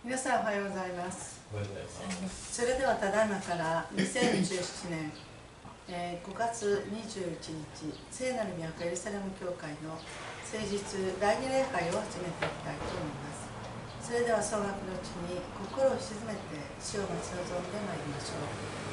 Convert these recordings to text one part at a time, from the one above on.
皆さんおはようございます。 おはようございます。 それではただいまから2017年5月21日聖なる都エルサレム教会の聖日第二礼拝を始めていきたいと思います。それでは総額のうちに心を静めて主を待ち望んでまいりましょう。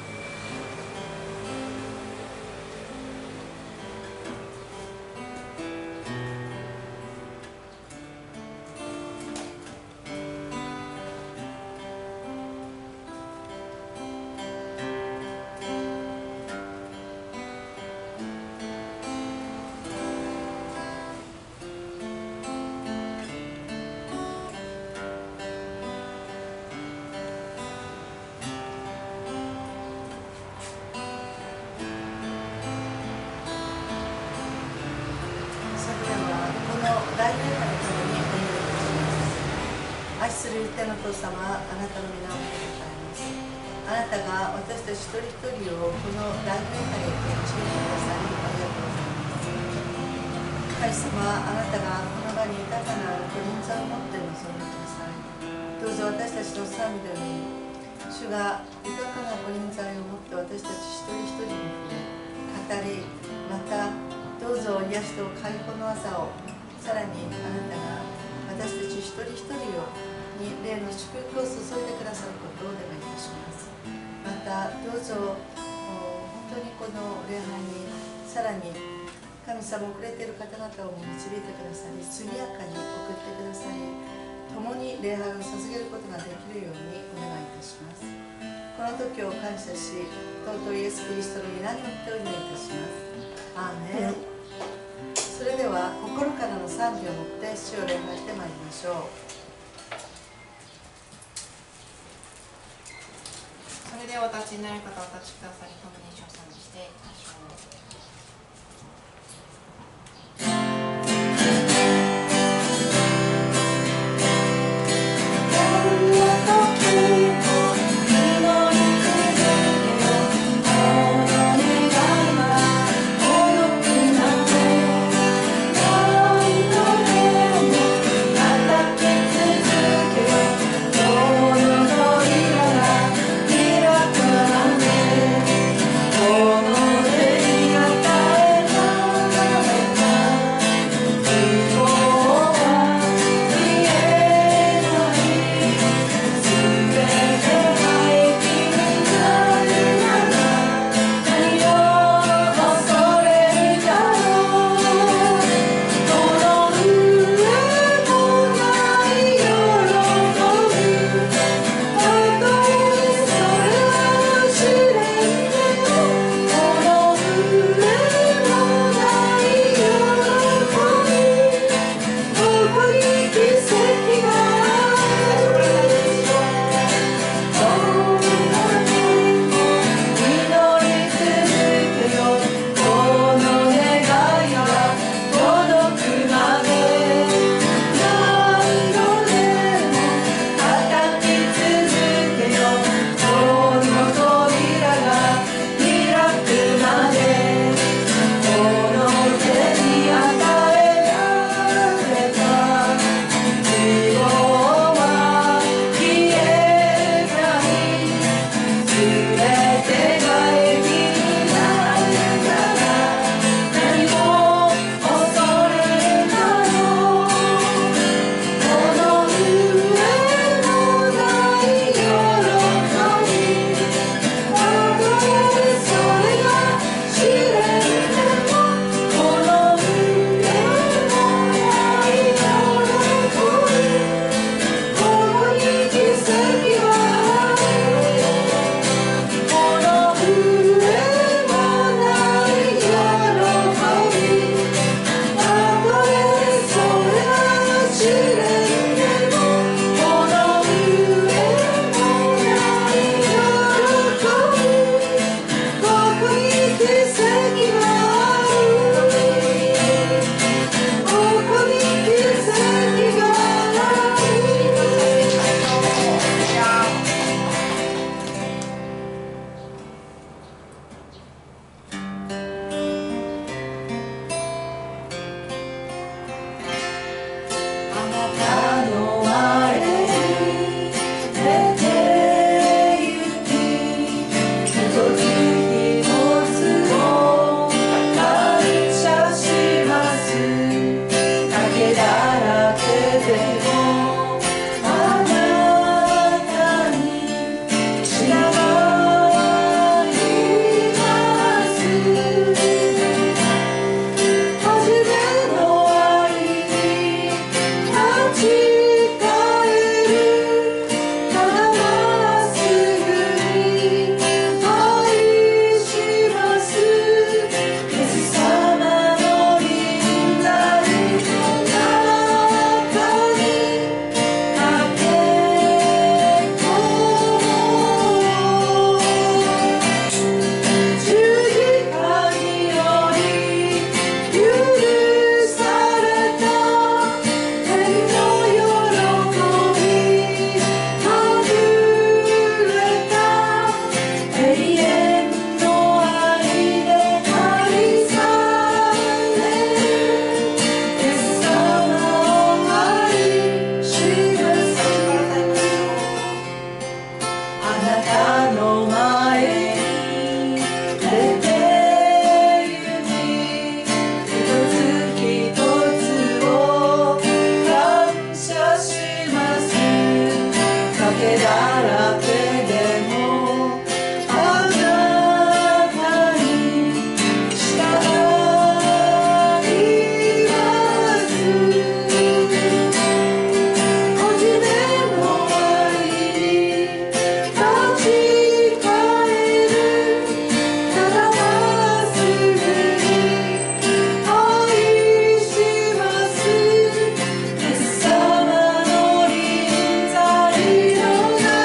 愛する天の父様、あなたの皆を褒めたたえます。あなたが私たち一人一人をこの大礼拝へと導いてくださり、ありがとうございます。神様、あなたがこの場に豊かなご臨在を持って臨んでください。どうぞ私たちの賛美でも主が豊かなご臨在を持って私たち一人一人に触れ、語り、またどうぞ癒しと解放の技を、さらにあなたが私たち一人一人に霊の祝福を注いでくださることをお願いいたします。またどうぞ本当にこの礼拝にさらに神様遅れている方々を導いてくださり、速やかに送ってくださり、共に礼拝を捧げることができるようにお願いいたします。この時を感謝し、尊いイエス・キリストの皆によってお祈りいたします。アーメン。それでは心からの賛美をもって主を礼拝してまいりましょう。 それではお立ちになる方お立ちくださり、共に主を賛美していきましょう。 このけだらけでもあなたに従います初めの終わりに立ち返るただまっすぐに愛しますイエス様の臨在の中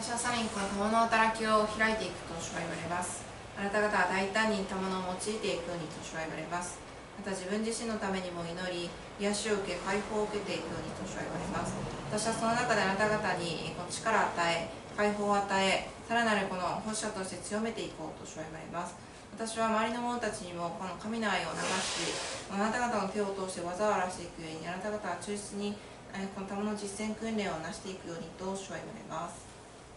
私はサミン君は賜の働きを開いていくと主は言われます。あなた方は大胆に賜物を用いていくようにと主は言われます。また自分自身のためにも祈り、癒しを受け、解放を受けていくようにと主は言われます。私はその中であなた方にこの力を与え、解放を与え、さらなるこの奉仕者として強めていこうと主は言われます。私は周りの者たちにもこの神の愛を流し、あなた方の手を通して技を表していくように、あなた方は忠実にこの賜の実践訓練をなしていくようにと主は言われます。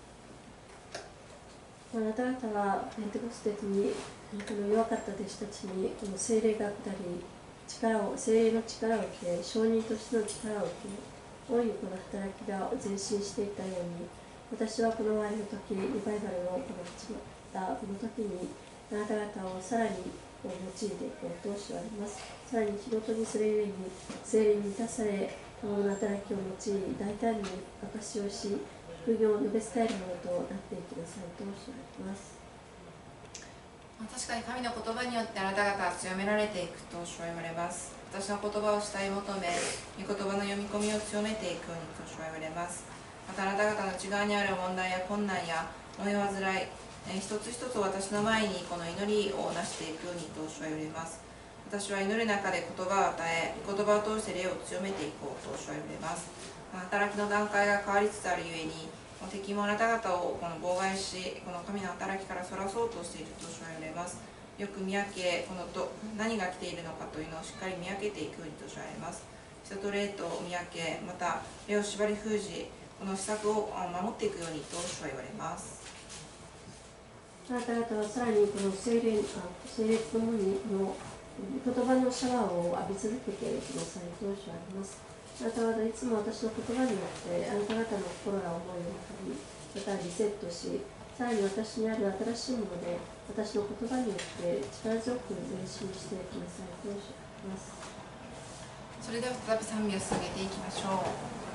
あなた方はペンテコステにこの弱かった弟子たちにこの聖霊が下り、聖霊の力を受け、証人としての力を受け、大いにこの働きが前進していったように、私はこの終わりの時、リバイバルのこの始まったこの時に、あなた方をさらに用いていこうとしております。さらに仕事にするゆえに、聖霊に満たされ、この働きを用い、大胆に証しをし、福音を述べ伝えるものとなっていきなさいとしております。 確かに神の言葉によってあなた方は強められていくと主は言われます。私の言葉を慕い求め、御言葉の読み込みを強めていくようにと主は言われます。またあなた方の内側にある問題や困難や思い煩い、一つ一つを私の前にこの祈りをなしていくようにと主は言われます。私は祈る中で言葉を与え、言葉を通して霊を強めていこうと主は言われます。働きの段階が変わりつつあるゆえに、敵もあなた方をこの妨害し、この神の働きからそらそうとしていると主は言われます。よく見分け、何が来ているのかというのをしっかり見分けていくようにと主は言われます。人と霊と見分け、また霊を縛り封じ、この施策を守っていくようにと主は言われます。 あなた方はさらにこの聖霊とともにこの言葉のシャワーを浴び続けてくださいと主はあります。あなた方はいつも私の言葉によってあなた方の心や思いを分かり、またリセットし、さらに私にある新しいもので私の言葉によって力強く前進してくださいと主はあります。 それでは再び賛美を捧げていきましょう。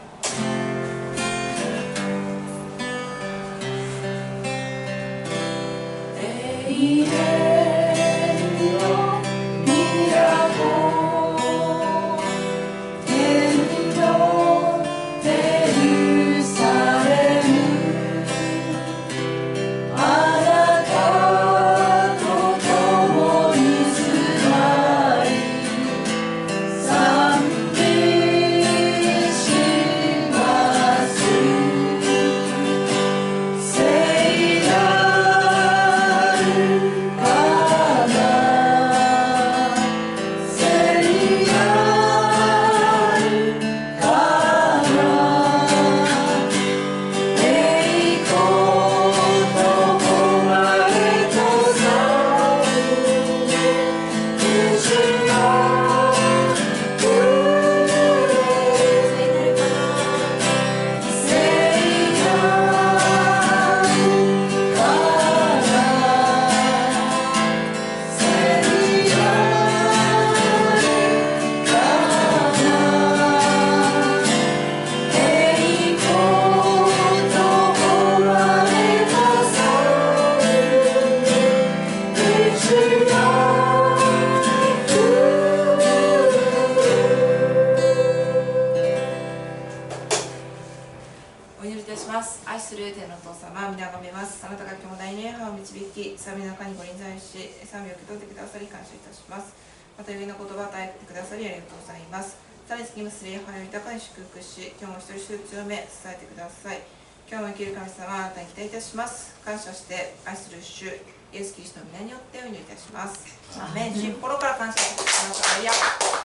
また、上の言葉を与えてくださりありがとうございます。さらに次のすれやを豊かに祝福し、今日も一人一人強め、支えてください。今日も生きる神様、あなたに期待いたします。感謝して愛する主、イエス・キリストの皆によってお祈りいたします。アーメン。心から感謝してください。